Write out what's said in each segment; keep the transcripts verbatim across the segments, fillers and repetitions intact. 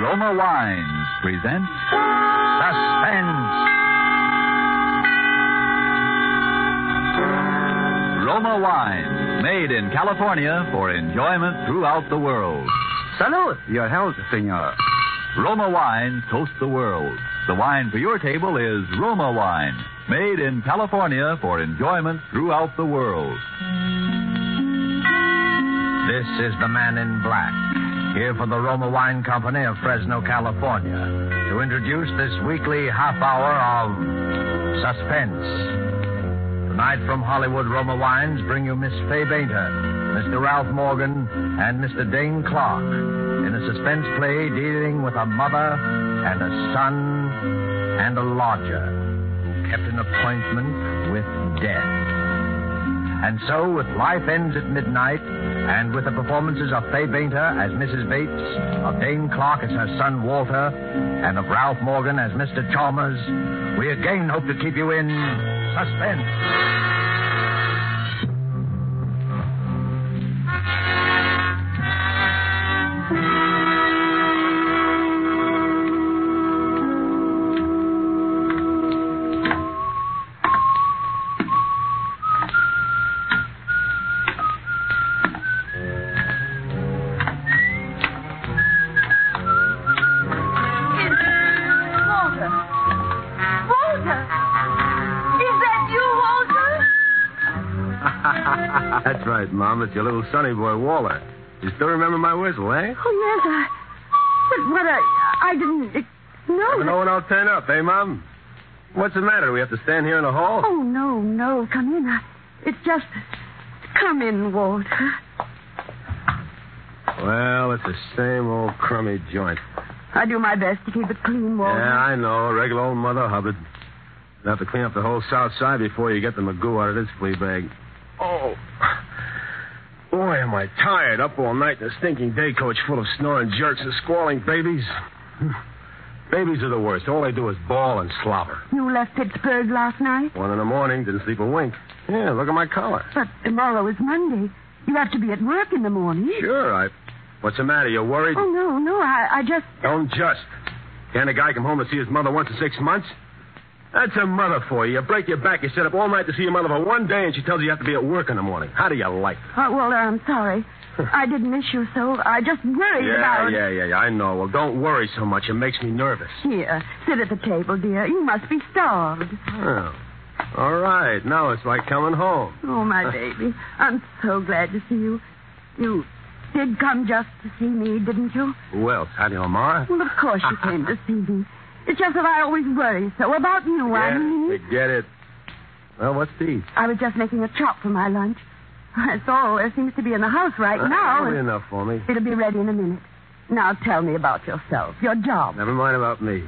Roma Wines present Suspense. Roma Wines, made in California for enjoyment throughout the world. Salud. Your health, senor. Roma Wines toast the world. The wine for your table is Roma Wine, made in California for enjoyment throughout the world. This is the Man in Black, here for the Roma Wine Company of Fresno, California, to introduce this weekly half hour of Suspense. Tonight from Hollywood, Roma Wines bring you Miss Fay Bainter, Mister Ralph Morgan, and Mister Dane Clark in a suspense play dealing with a mother and a son and a lodger who kept an appointment with death. And so, with Life Ends at Midnight, and with the performances of Fay Bainter as Missus Bates, of Dane Clark as her son Walter, and of Ralph Morgan as Mister Chalmers, we again hope to keep you in suspense. That's right, Mom. It's your little sonny boy, Walter. You still remember my whistle, eh? Oh, yes, I... But what I... I didn't... It, no. Never know when I'll turn up, eh, Mom? What's the matter? Do we have to stand here in the hall? Oh, no, no. Come in. I, it's just... Come in, Walter. Well, it's the same old crummy joint. I do my best to keep it clean, Walter. Yeah, I know. Regular old Mother Hubbard. You'll have to clean up the whole south side before you get the magoo out of this flea bag. Oh. Boy, am I tired. Up all night in a stinking day coach full of snoring jerks and squalling babies. Babies are the worst. All they do is bawl and slobber. You left Pittsburgh last night? One in the morning, didn't sleep a wink. Yeah, look at my collar. But tomorrow is Monday. You have to be at work in the morning. Sure, I... What's the matter? You worried? Oh, no, no, I, I just... Don't just. Can't a guy come home to see his mother once in six months? That's a mother for you. You break your back, you sit up all night to see your mother for one day, and she tells you you have to be at work in the morning. How do you like it? Uh, Walter, I'm sorry. I didn't miss you so. I just worried yeah, about... Yeah, yeah, yeah, I know. Well, don't worry so much. It makes me nervous. Here, sit at the table, dear. You must be starved. Oh. All right. Now it's like coming home. Oh, my baby. I'm so glad to see you. You did come just to see me, didn't you? Who else? Hattie O'Mara? Well, of course you came to see me. It's just that I always worry so about you, yeah, I mean. I get it. Well, what's to eat? I was just making a chop for my lunch. That's all there seems to be in the house right uh, now. That'll be enough for me. It'll be ready in a minute. Now tell me about yourself, your job. Never mind about me.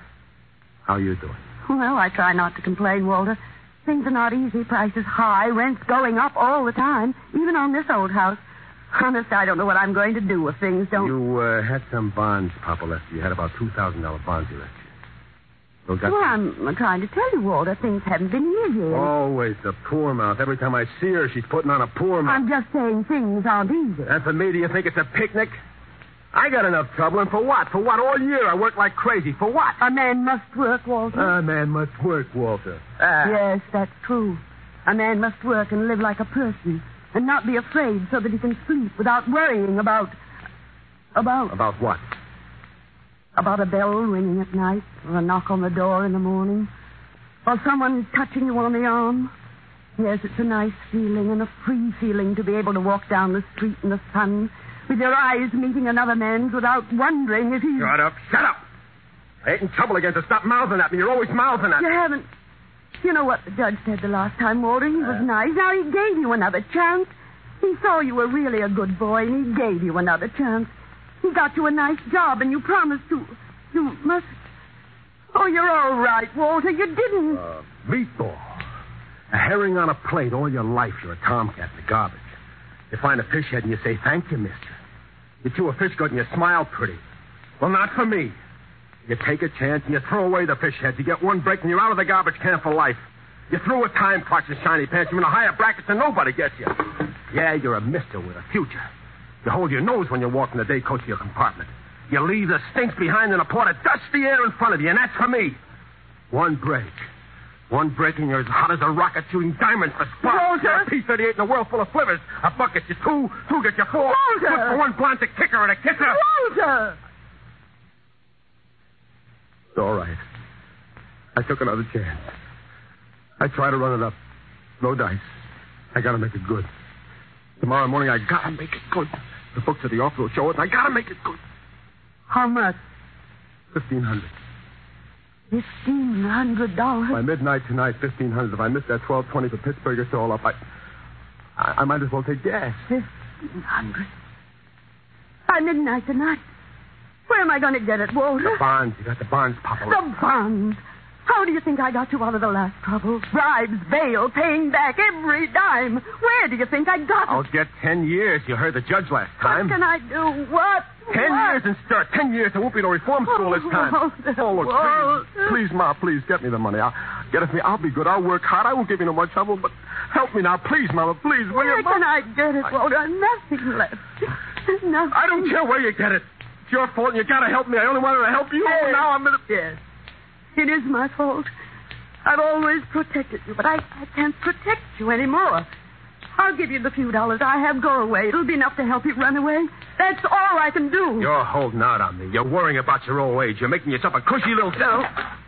How you doing? Well, I try not to complain, Walter. Things are not easy. Prices high, rents going up all the time, even on this old house. Honest, I don't know what I'm going to do if things don't... You uh, had some bonds Papa left you. You had about two thousand dollars bonds you left you. So got well, some... I'm trying to tell you, Walter, things haven't been easy. Always the poor mouth. Every time I see her, she's putting on a poor mouth. I'm just saying things aren't easy. And for me, do you think it's a picnic? I got enough trouble, and for what? For what? All year I worked like crazy. For what? A man must work, Walter. A man must work, Walter. Uh, yes, that's true. A man must work and live like a person, and not be afraid so that he can sleep without worrying about... About... About what? About a bell ringing at night, or a knock on the door in the morning, or someone touching you on the arm. Yes, it's a nice feeling and a free feeling to be able to walk down the street in the sun with your eyes meeting another man's without wondering if he... Shut up, shut up! I ain't in trouble again, so stop mouthing at me. You're always mouthing at me. You haven't... You know what the judge said the last time, Walter? He was uh... nice. Now he gave you another chance. He saw you were really a good boy, and he gave you another chance. He got you a nice job, and you promised to... You must... Oh, you're all right, Walter. You didn't... Uh, meatball. A herring on a plate all your life. You're a tomcat in the garbage. You find a fish head and you say, thank you, mister. You chew a fish gut and you smile pretty. Well, not for me. You take a chance and you throw away the fish heads. You get one break and you're out of the garbage can for life. You threw a time clock and shiny pants. You're in a higher bracket than nobody gets you. Yeah, you're a mister with a future. You hold your nose when you walk in the day coach of your compartment. You leave the stink behind in a pot of dusty air in front of you, and that's for me. One break. One break and you're as hot as a rocket shooting diamonds for sparks. Walter! A P thirty-eight in a world full of slivers. A buck gets you two, two gets you four. Walter! Good for one blonde to kick her and a kisser. Walter! It's all right. I took another chance. I tried to run it up. No dice. I gotta make it good. Tomorrow morning I gotta make it good. The books at the office will show it. I gotta make it good. How much? Fifteen hundred. Fifteen hundred dollars. By midnight tonight, fifteen hundred. If I miss that twelve twenty for Pittsburgh, it's all up. I, I, I might as well take gas. Fifteen hundred. By midnight tonight. Where am I going to get it, Walter? The bonds. You got the bonds, Papa. The bonds. How do you think I got you out of the last trouble? Bribes, bail, paying back every dime. Where do you think I got it? I'll get ten years. You heard the judge last time. What can I do? What? Ten what? years and start. Ten years. There won't be no reform school this time. Walter, Oh, look, Walter. please. Please, Ma, please, get me the money. I'll get it for me. I'll be good. I'll work hard. I won't give you no more trouble, but help me now. Please, Mama, please. Will Where you, can Ma? I get it, Walter? Nothing left. Nothing. I don't care where you get it. It's your fault, and you gotta help me. I only wanted to help you. Yes. Now I'm gonna... Yes. It is my fault. I've always protected you, but I, I can't protect you anymore. I'll give you the few dollars I have. Go away. It'll be enough to help you run away. That's all I can do. You're holding out on me. You're worrying about your old age. You're making yourself a cushy little... No.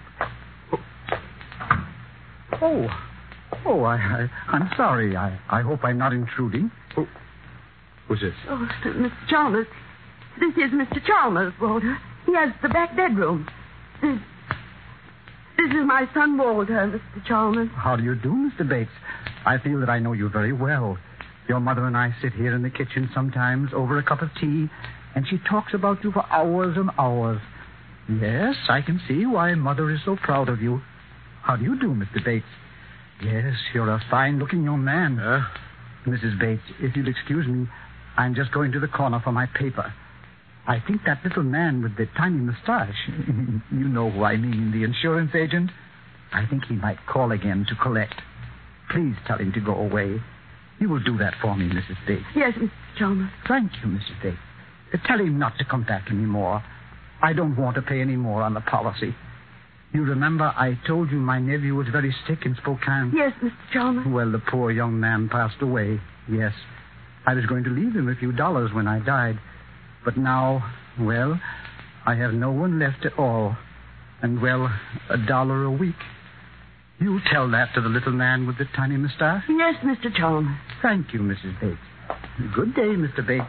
Oh. Oh, I, I, I'm sorry. I, I hope I'm not intruding. Who, who's this? Oh, Mister Chalmers. This is Mister Chalmers, Walter. He has the back bedroom. This, this is my son, Walter, Mister Chalmers. How do you do, Mister Bates? I feel that I know you very well. Your mother and I sit here in the kitchen sometimes over a cup of tea, and she talks about you for hours and hours. Yes, I can see why Mother is so proud of you. How do you do, Mister Bates? Yes, you're a fine-looking young man. Huh? Missus Bates, if you'll excuse me, I'm just going to the corner for my paper. I think that little man with the tiny mustache, you know who I mean, the insurance agent, I think he might call again to collect. Please tell him to go away. You will do that for me, Missus Bates. Yes, Mister Chalmers. Thank you, Missus Bates. Uh, Tell him not to come back any more. I don't want to pay any more on the policy. You remember I told you my nephew was very sick in Spokane? Yes, Mister Chalmers. Well, the poor young man passed away, yes. I was going to leave him a few dollars when I died. But now, well, I have no one left at all. And, well, a dollar a week. You tell that to the little man with the tiny mustache? Yes, Mister Chalmers. Thank you, Missus Bates. Good day, Mister Bates.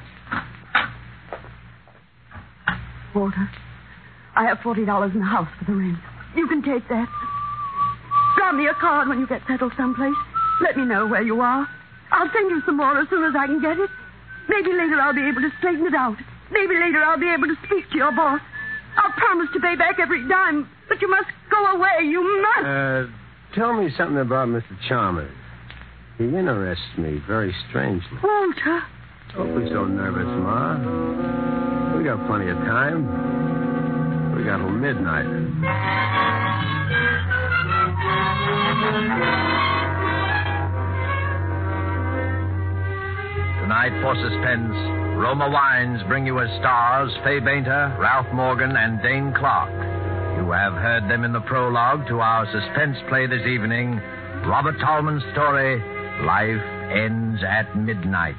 Walter, I have forty dollars in the house for the rent. You can take that. Draw me a card when you get settled someplace. Let me know where you are. I'll send you some more as soon as I can get it. Maybe later I'll be able to straighten it out. Maybe later I'll be able to speak to your boss. I'll promise to pay back every dime, but you must go away. You must. Uh, tell me something about Mister Chalmers. He interests me very strangely. Walter. Don't be so nervous, Ma. We got plenty of time. We got till midnight. Tonight, for suspense, Roma Wines bring you as stars Fay Bainter, Ralph Morgan, and Dane Clark. You have heard them in the prologue to our suspense play this evening, Robert Tallman's story, Life Ends at Midnight.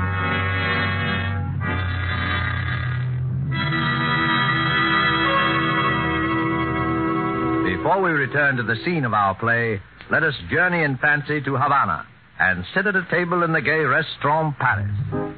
Before we return to the scene of our play, let us journey in fancy to Havana and sit at a table in the gay Restaurant Paris.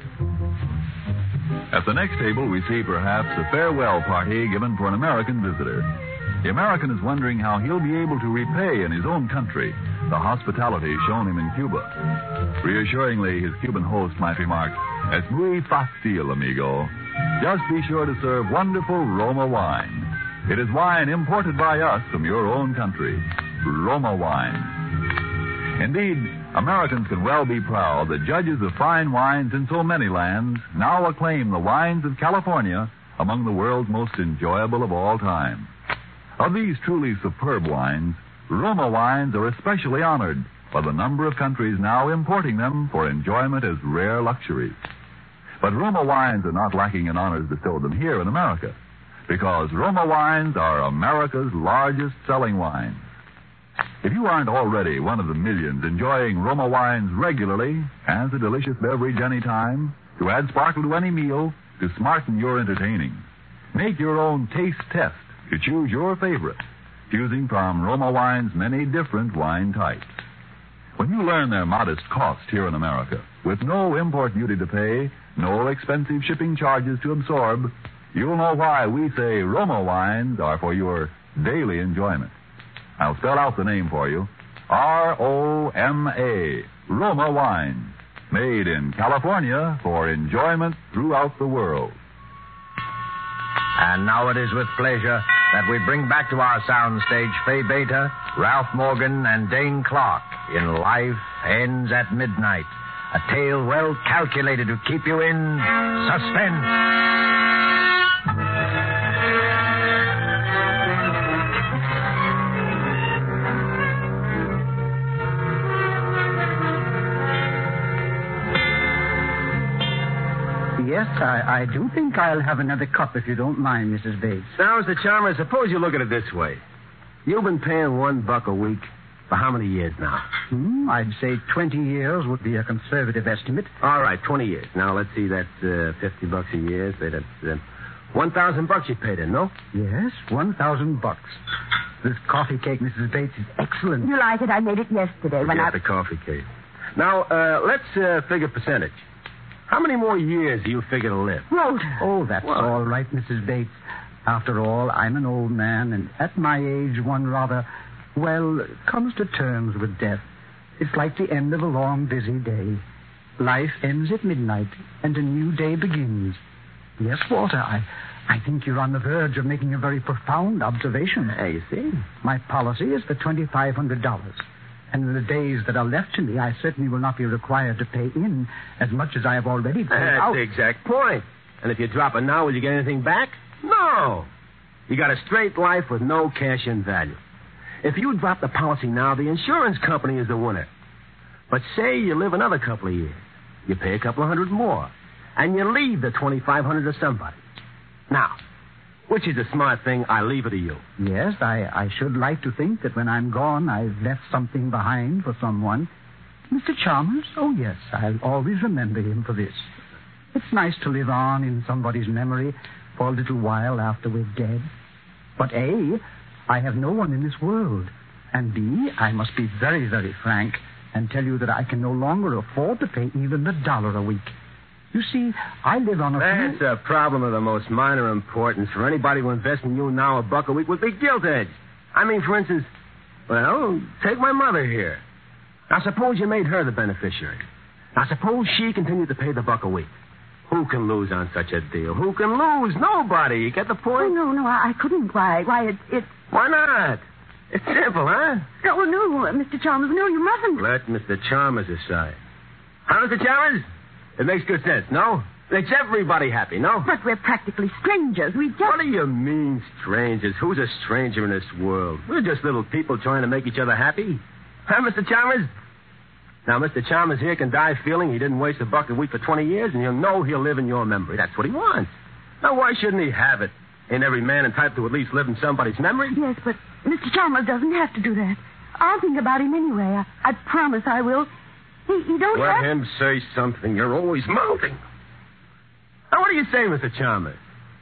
At the next table, we see perhaps a farewell party given for an American visitor. The American is wondering how he'll be able to repay in his own country the hospitality shown him in Cuba. Reassuringly, his Cuban host might remark, "Es muy fácil, amigo. Just be sure to serve wonderful Roma wine. It is wine imported by us from your own country. Roma wine." Indeed, Americans can well be proud that judges of fine wines in so many lands now acclaim the wines of California among the world's most enjoyable of all time. Of these truly superb wines, Roma wines are especially honored by the number of countries now importing them for enjoyment as rare luxuries. But Roma wines are not lacking in honors bestowed them here in America. because Roma wines are America's largest selling wines. If you aren't already one of the millions enjoying Roma wines regularly as a delicious beverage anytime, to add sparkle to any meal, to smarten your entertaining, make your own taste test to choose your favorite, choosing from Roma Wine's many different wine types. When you learn their modest cost here in America, with no import duty to pay, no expensive shipping charges to absorb, you'll know why we say Roma wines are for your daily enjoyment. I'll spell out the name for you. R O M A, Roma wines, made in California for enjoyment throughout the world. And now it is with pleasure that we bring back to our soundstage Fay Beta, Ralph Morgan, and Dane Clark in Life Ends at Midnight, a tale well calculated to keep you in suspense. Yes, I, I do think I'll have another cup if you don't mind, Missus Bates. Now, Mister Chalmers, suppose you look at it this way. You've been paying one buck a week for how many years now? Hmm, I'd say twenty years would be a conservative estimate. All right, twenty years. Now, let's see, that's uh, fifty bucks a year. Say that's uh, one thousand bucks you paid in, no? Yes, one thousand bucks. This coffee cake, Missus Bates, is excellent. You like it? I made it yesterday when Get I... the coffee cake. Now, uh, let's uh, figure percentage. How many more years do you figure to live? Walter. Oh, that's What? all right, Missus Bates. After all, I'm an old man, and at my age, one rather, well, comes to terms with death. It's like the end of a long, busy day. Life ends at midnight, and a new day begins. Yes, Walter, I, I think you're on the verge of making a very profound observation. Hey, you see? My policy is for twenty-five hundred dollars. And in the days that are left to me, I certainly will not be required to pay in as much as I have already paid That's out. the exact point. And if you drop it now, will you get anything back? No. You got a straight life with no cash in value. If you drop the policy now, the insurance company is the winner. But say you live another couple of years. You pay a couple of hundred more. And you leave the twenty-five hundred to somebody. Now, which is a smart thing? I leave it to you. Yes, I, I should like to think that when I'm gone, I've left something behind for someone. Mister Chalmers? Oh, yes, I'll always remember him for this. It's nice to live on in somebody's memory for a little while after we're dead. But A, I have no one in this world. And B, I must be very, very frank and tell you that I can no longer afford to pay even a dollar a week. You see, I live on a That's few... a problem of the most minor importance. For anybody who invests in you now, a buck a week would be gilt edged. I mean, for instance, well, take my mother here. Now, suppose you made her the beneficiary. Now, suppose she continued to pay the buck a week. Who can lose on such a deal? Who can lose? Nobody. You get the Oh, point? no, no, I, I couldn't. Why, why, it, it... Why not? It's simple, huh? No, no, Mister Chalmers, no, you mustn't. Let Mister Chalmers decide. Huh, Mister Chalmers? It makes good sense, no? Makes everybody happy, no? But we're practically strangers. We just... What do you mean, strangers? Who's a stranger in this world? We're just little people trying to make each other happy. Huh, Mister Chalmers? Now, Mister Chalmers here can die feeling he didn't waste a buck a week for twenty years, and you'll know he'll live in your memory. That's what he wants. Now, why shouldn't he have it? Ain't every man entitled to at least live in somebody's memory? Yes, but Mister Chalmers doesn't have to do that. I'll think about him anyway. I, I promise I will. He, he don't Let have... him say something. You're always mouthing. Now, what do you say, Mister Chalmers?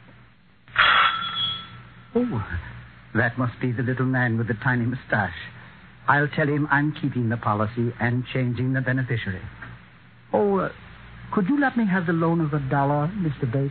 Oh, that must be the little man with the tiny mustache. I'll tell him I'm keeping the policy and changing the beneficiary. Oh, uh, could you let me have the loan of a dollar, Mister Bates?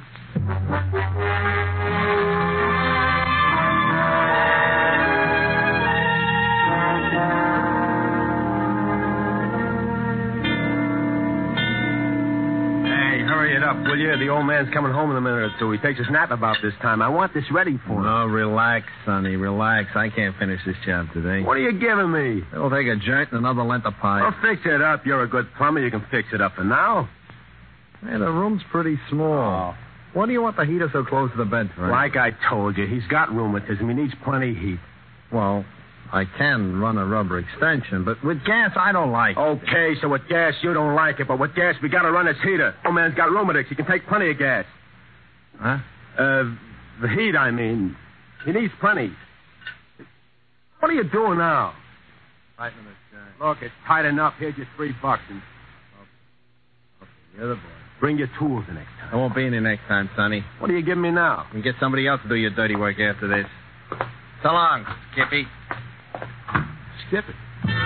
Hurry it up, will you? The old man's coming home in a minute or two. He takes a nap about this time. I want this ready for him. No, relax, Sonny, relax. I can't finish this job today. What are you giving me? It'll take a joint and another length of pipe. Well, fix it up. You're a good plumber. You can fix it up for now. Hey, the room's pretty small. Oh. Why do you want the heater so close to the bed for? Like I told you, he's got rheumatism. He needs plenty of heat. Well, I can run a rubber extension, but with gas, I don't like it. Okay, so with gas, you don't like it, but with gas, we gotta run this heater. Old man's got rheumatics. He can take plenty of gas. Huh? Uh, The heat, I mean. He needs plenty. What are you doing now? Fighting with this guy. Look, it's tight enough. Here's your three bucks. And Okay, you're the boy. bring your tools the next time. I won't be any next time, Sonny. What are you giving me now? You can get somebody else to do your dirty work after this. So long, Skippy. Skip it.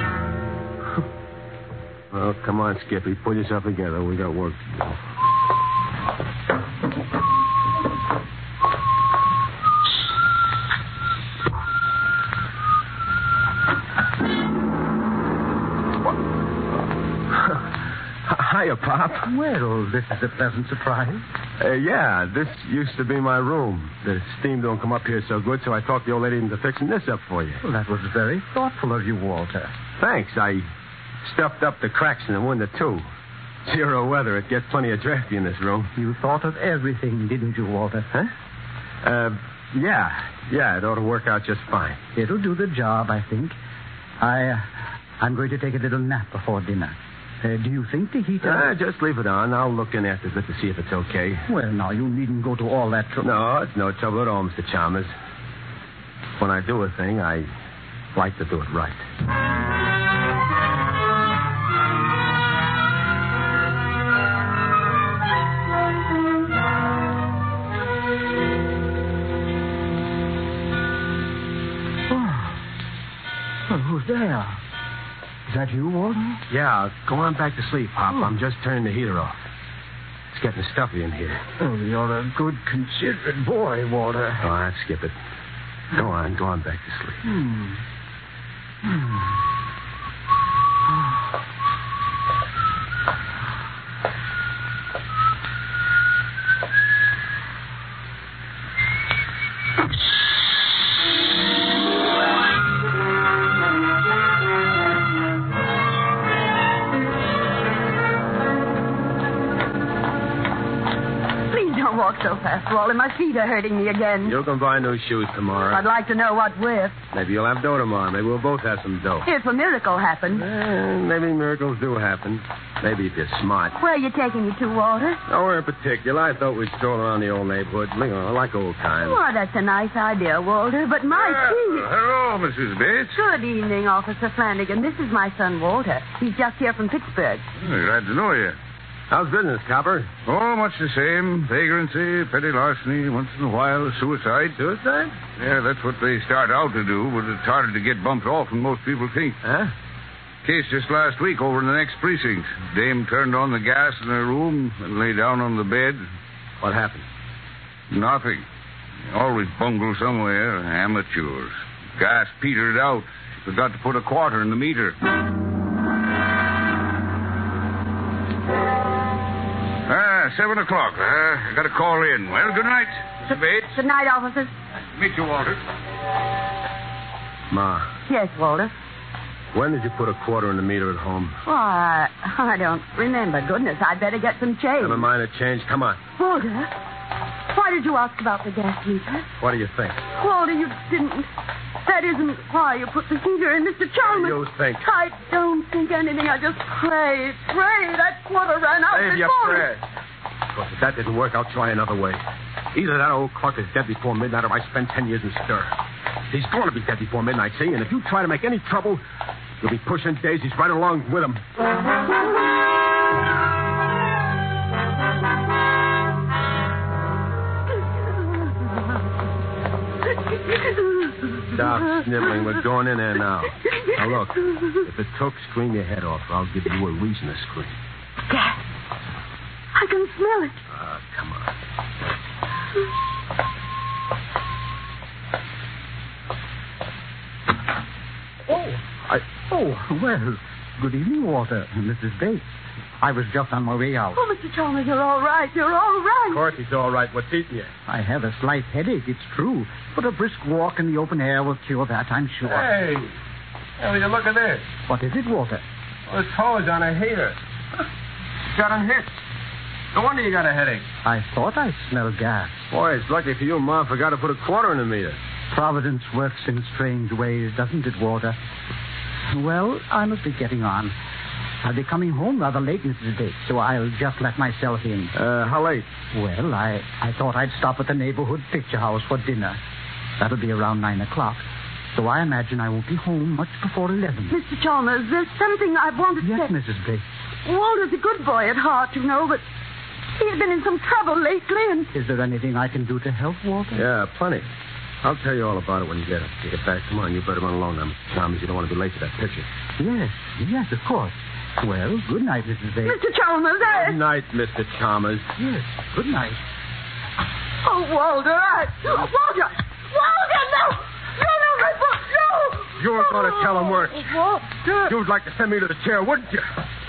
Well, come on, Skippy. Pull yourself together. We got work to do. Hiya, Pop. Well, this is a pleasant surprise. Uh, yeah, this used to be my room. The steam don't come up here so good, so I talked the old lady into fixing this up for you. Well, that was very thoughtful of you, Walter. Thanks. I stuffed up the cracks in the window, too. Zero weather. It gets plenty of drafty in this room. You thought of everything, didn't you, Walter? Huh? Uh, yeah. Yeah, it ought to work out just fine. It'll do the job, I think. I, uh, I'm going to take a little nap before dinner. Uh, do you think the heater... Uh, just leave it on. I'll look in after it to see if it's okay. Well, now, you needn't go to all that trouble. No, it's no trouble at all, Mister Chalmers. When I do a thing, I like to do it right. Oh. Well, who's there? Is that you, Walter? Yeah, go on back to sleep, Pop. Oh. I'm just turning the heater off. It's getting stuffy in here. Oh, you're a good, considerate boy, Walter. Oh, I'd skip it. Go on, go on back to sleep. Hmm. Hmm. Walk so fast, Walter. My feet are hurting me again. You can buy new shoes tomorrow. I'd like to know what with. Maybe you'll have dough tomorrow. Maybe we'll both have some dough. If a miracle happens. Eh, maybe miracles do happen. Maybe if you're smart. Where are you taking me to, Walter? Nowhere in particular. I thought we'd stroll around the old neighborhood. You know, like old times. Oh, that's a nice idea, Walter. But my Uh, feet... hello, Missus Bates. Good evening, Officer Flanagan. This is my son, Walter. He's just here from Pittsburgh. Oh, glad to know you. How's business, Copper? Oh, much the same. Vagrancy, petty larceny, once in a while, suicide. Suicide? Yeah, that's what they start out to do, but it's harder to get bumped off than most people think. Huh? Case just last week over in the next precinct. Dame turned on the gas in her room and lay down on the bed. What happened? Nothing. They always bungle somewhere. Amateurs. Gas petered out. She forgot to put a quarter in the meter. Ah, seven o'clock. Uh, I got to call in. Well, good night, Mister Bates. Good night, officers. Meet you, Walter. Ma, Yes, Walter. when did you put a quarter in the meter at home? Why, I don't remember. Goodness, I'd better get some change. Never mind the change. Come on. Walter, why did you ask about the gas meter? What do you think? Walter, you didn't. That isn't why you put the heater in, Mister Chalmers. You think? I don't think anything. I just pray, pray that quarter ran out Save your before. prayers. Of course, if that didn't work, I'll try another way. Either that old clock is dead before midnight, or I spend ten years in stir. He's going to be dead before midnight, see? And if you try to make any trouble, you'll be pushing daisies right along with him. Stop sniveling. We're going in there now. Now, look, if it took, scream your head off, or I'll give you a reason to scream. Gas. I can smell it. Ah, uh, come on. Oh, I... Oh, well, good evening, Walter and Missus Bates. I was just on my way out. Oh, Mister Chalmers, you're all right. You're all right. Of course he's all right. What's eating you? I have a slight headache, it's true. But a brisk walk in the open air will cure that, I'm sure. Hey. Hey, will you look at this? What is it, Walter? Well, this hose on a heater. Got unhitched. No wonder you got a headache. I thought I smelled gas. Boy, it's lucky for you Mom forgot to put a quarter in the meter. Providence works in strange ways, doesn't it, Walter? Well, I must be getting on. I'll be coming home rather late, Missus Bates, so I'll just let myself in. Uh, how late? Well, I, I thought I'd stop at the neighborhood picture house for dinner. That'll be around nine o'clock. So I imagine I won't be home much before eleven. Mister Chalmers, there's something I wanted to Yes, say. Missus Bates. Walter's a good boy at heart, you know, but he's been in some trouble lately, and... Is there anything I can do to help, Walter? Yeah, plenty. I'll tell you all about it when you get you get back. Come on, you better run along now, Mister Chalmers. You don't want to be late to that picture. Yes, yes, of course. Well, good night, Missus Bates. Mister Chalmers, I... Good night, Mister Chalmers. Yes, good night. Oh, Walter, I... Walter! Walter, no! No, no, my book, no! You were going to tell him words. Walter! You'd like to send me to the chair, wouldn't you?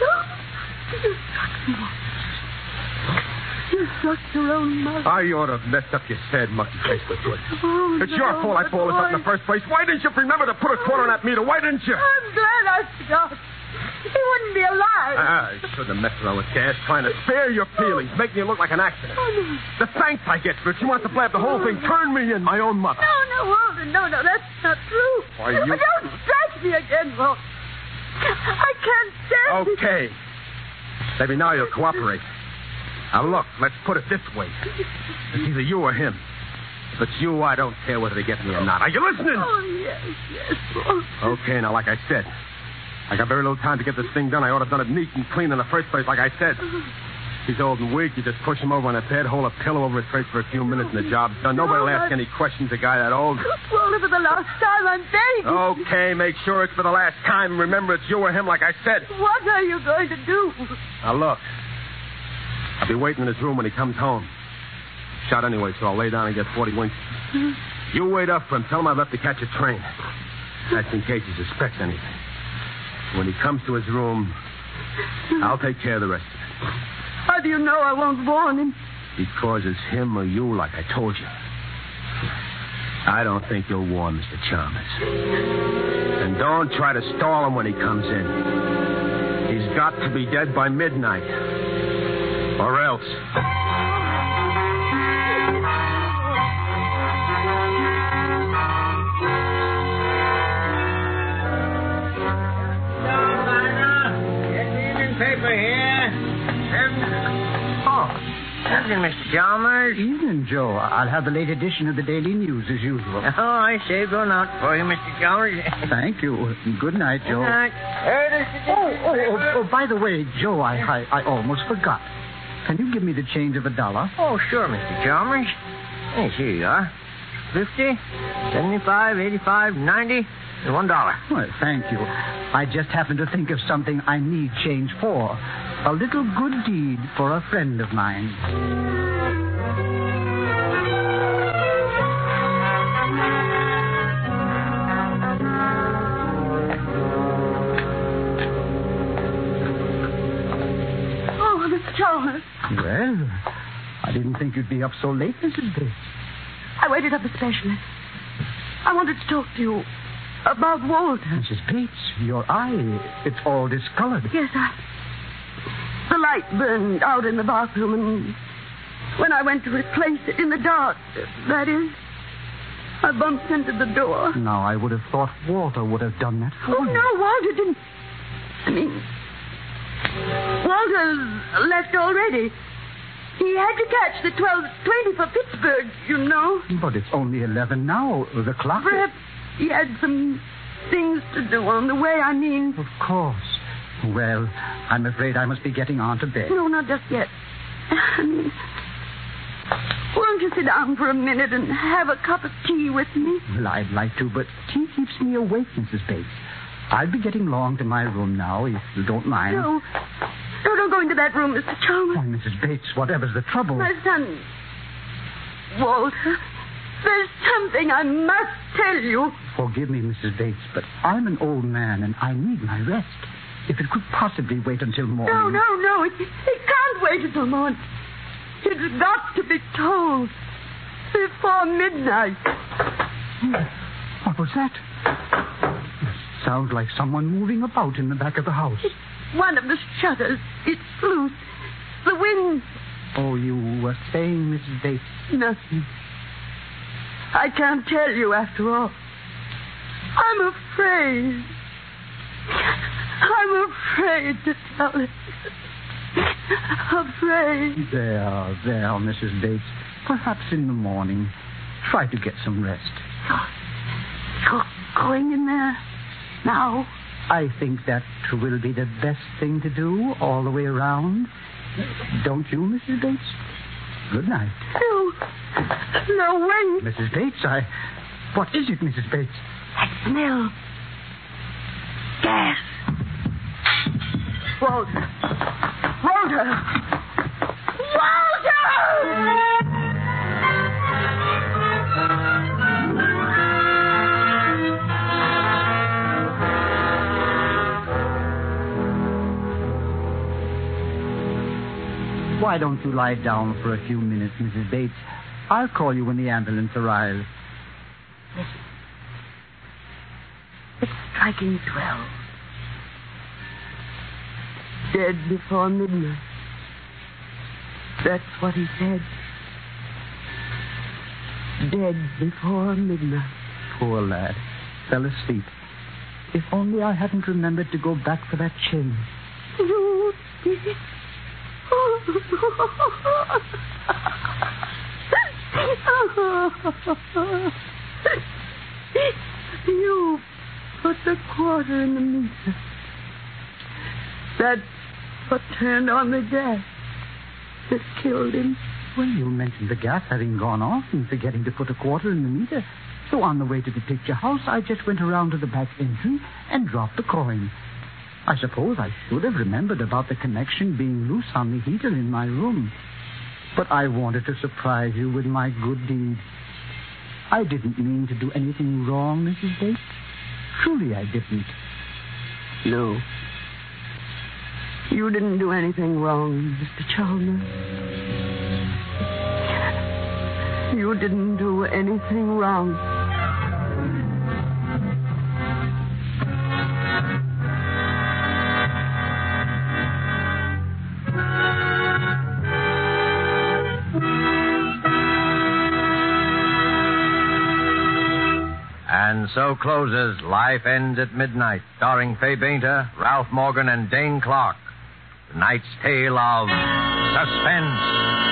You struck your own mother. I ought to have messed up your sad, mutton face with you. Oh, It's no, your fault I balled us up in the boy. first place. Why didn't you remember to put a quarter on that meter? Why didn't you? I'm glad I forgot. He wouldn't be alive. Ah, I shouldn't have messed around with gas, trying to spare your feelings, making it look like an accident. Oh, no. The thanks I get for it. She wants to blab the whole thing. Turn me in, my own mother. No, no, Walter, no, no, that's not true. Why, you- Don't strike me again, Walter. I can't stand it. Okay. Maybe now you'll cooperate. Now, look, let's put it this way. It's either you or him. If it's you, I don't care whether they get me or not. Are you listening? Oh, yes, yes, Walter. Okay, now, like I said, I got very little time to get this thing done. I ought to have done it neat and clean in the first place, like I said. He's old and weak. You just push him over on a bed, hold a pillow over his face for a few minutes, and the job's done. Nobody will ask any questions, a guy that old. Walter, for the last time, I'm begging. Okay, make sure it's for the last time. Remember, it's you or him, like I said. What are you going to do? Now, look. I'll be waiting in his room when he comes home. Shot anyway, so I'll lay down and get forty winks. You wait up for him. Tell him I've left to catch a train. That's in case he suspects anything. When he comes to his room, I'll take care of the rest of it. How do you know I won't warn him? Because it's him or you, like I told you. I don't think you'll warn Mister Chalmers. And don't try to stall him when he comes in. He's got to be dead by midnight. Or else. Paper here. Oh, evening, Mister Chalmers. Evening, Joe. I'll have the late edition of the Daily News as usual. Oh, I saved one out for you, Mister Chalmers. Thank you. Good night, Joe. Good night. Oh, oh, oh, oh, by the way, Joe, I, I, I almost forgot. Can you give me the change of a dollar? Oh, sure, Mister Chalmers. Yes, here you are. Fifty, seventy-five, eighty-five, ninety, and one dollar. Well, thank you. I just happened to think of something I need change for. A little good deed for a friend of mine. Oh, Mister Chalmers. Well, I didn't think you'd be up so late, Missus Bates. I waited up especially. I wanted to talk to you about Walter. Missus Bates, your eye, it's all discolored. Yes, I... The light burned out in the bathroom, and when I went to replace it in the dark, that is, I bumped into the door. Now, I would have thought Walter would have done that for Oh, you. no, Walter didn't. I mean, Walter's left already. He had to catch the twelve twenty for Pittsburgh, you know. But it's only eleven now. The clock... Perhaps he had some things to do on the way, I mean. Of course. Well, I'm afraid I must be getting on to bed. No, not just yet. I mean, won't you sit down for a minute and have a cup of tea with me? Well, I'd like to, but tea keeps me awake, Missus Bates. I'll be getting along to my room now, if you don't mind. No. No, don't go into that room, Mister Chalmers. Why, Missus Bates, whatever's the trouble? My son, Walter, there's something I must tell you. Forgive me, Missus Bates, but I'm an old man and I need my rest. If it could possibly wait until morning. No, no, no. It, it can't wait until morning. It's got to be told before midnight. What was that? Sounds like someone moving about in the back of the house. It's one of the shutters. It's loose. The wind. Oh, you were saying, Missus Bates? Nothing. I can't tell you after all. I'm afraid. I'm afraid to tell it. Afraid. There, there, Missus Bates. Perhaps in the morning. Try to get some rest. You're going in there now? I think that will be the best thing to do all the way around. Don't you, Missus Bates? Good night. No. No, wait. Missus Bates, I... What is it, Missus Bates? That smell. Gas. Walter. Walter. Walter! Why don't you lie down for a few minutes, Missus Bates? I'll call you when the ambulance arrives. Listen. It's striking twelve. Dead before midnight. That's what he said. Dead before midnight. Poor lad. Fell asleep. If only I hadn't remembered to go back for that chain. You did it. You put the quarter in the meter. That's what turned on the gas that killed him. Well, you mentioned the gas having gone off and forgetting to put a quarter in the meter. So on the way to the picture house, I just went around to the back entry and dropped the coin. I suppose I should have remembered about the connection being loose on the heater in my room. But I wanted to surprise you with my good deed. I didn't mean to do anything wrong, Missus Bates. Truly I didn't. No. You didn't do anything wrong, Mister Chalmers. You didn't do anything wrong. And so closes Life Ends at Midnight, starring Fay Bainter, Ralph Morgan, and Dane Clark. Tonight's tale of suspense.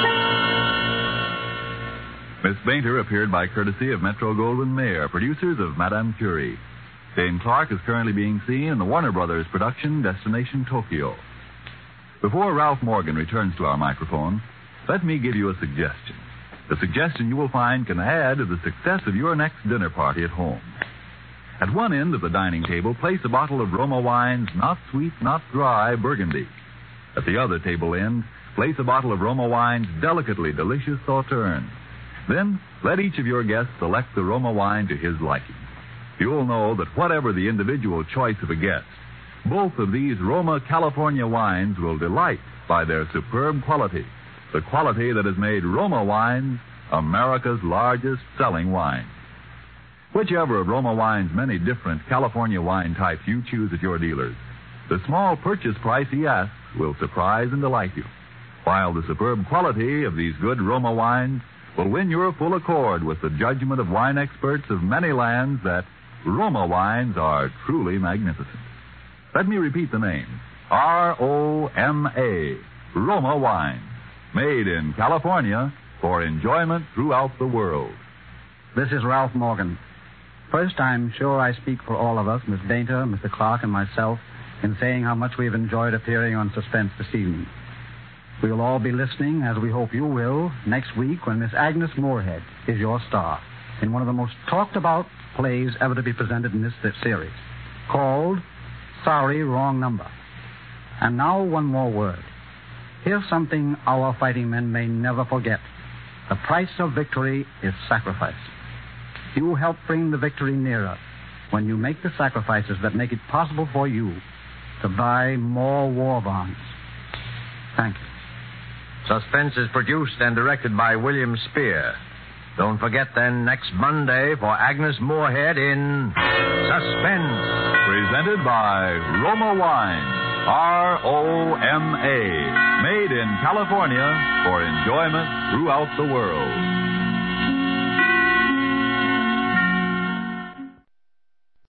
Miss Bainter appeared by courtesy of Metro Goldwyn Mayer, producers of Madame Curie. Dane Clark is currently being seen in the Warner Brothers production Destination Tokyo. Before Ralph Morgan returns to our microphone, let me give you a suggestion. A suggestion you will find can add to the success of your next dinner party at home. At one end of the dining table, place a bottle of Roma Wine's Not Sweet, Not Dry Burgundy. At the other table end, place a bottle of Roma Wine's Delicately Delicious Sauterne. Then, let each of your guests select the Roma wine to his liking. You'll know that whatever the individual choice of a guest, both of these Roma California wines will delight by their superb quality, the quality that has made Roma Wines America's largest selling wine. Whichever of Roma Wine's many different California wine types you choose at your dealers, the small purchase price he asks will surprise and delight you, while the superb quality of these good Roma wines will win your full accord with the judgment of wine experts of many lands that Roma wines are truly magnificent. Let me repeat the name. R O M A, Roma Wines. Made in California for enjoyment throughout the world. This is Ralph Morgan. First, I'm sure I speak for all of us, Miss Bainter, Mister Clark, and myself, in saying how much we've enjoyed appearing on Suspense this evening. We will all be listening, as we hope you will, next week when Miss Agnes Moorehead is your star in one of the most talked-about plays ever to be presented in this series, called Sorry, Wrong Number. And now one more word. Here's something our fighting men may never forget. The price of victory is sacrifice. You help bring the victory nearer when you make the sacrifices that make it possible for you to buy more war bonds. Thank you. Suspense is produced and directed by William Spear. Don't forget then next Monday for Agnes Moorehead in Suspense. Presented by Roma Wine, R O M A, made in California for enjoyment throughout the world.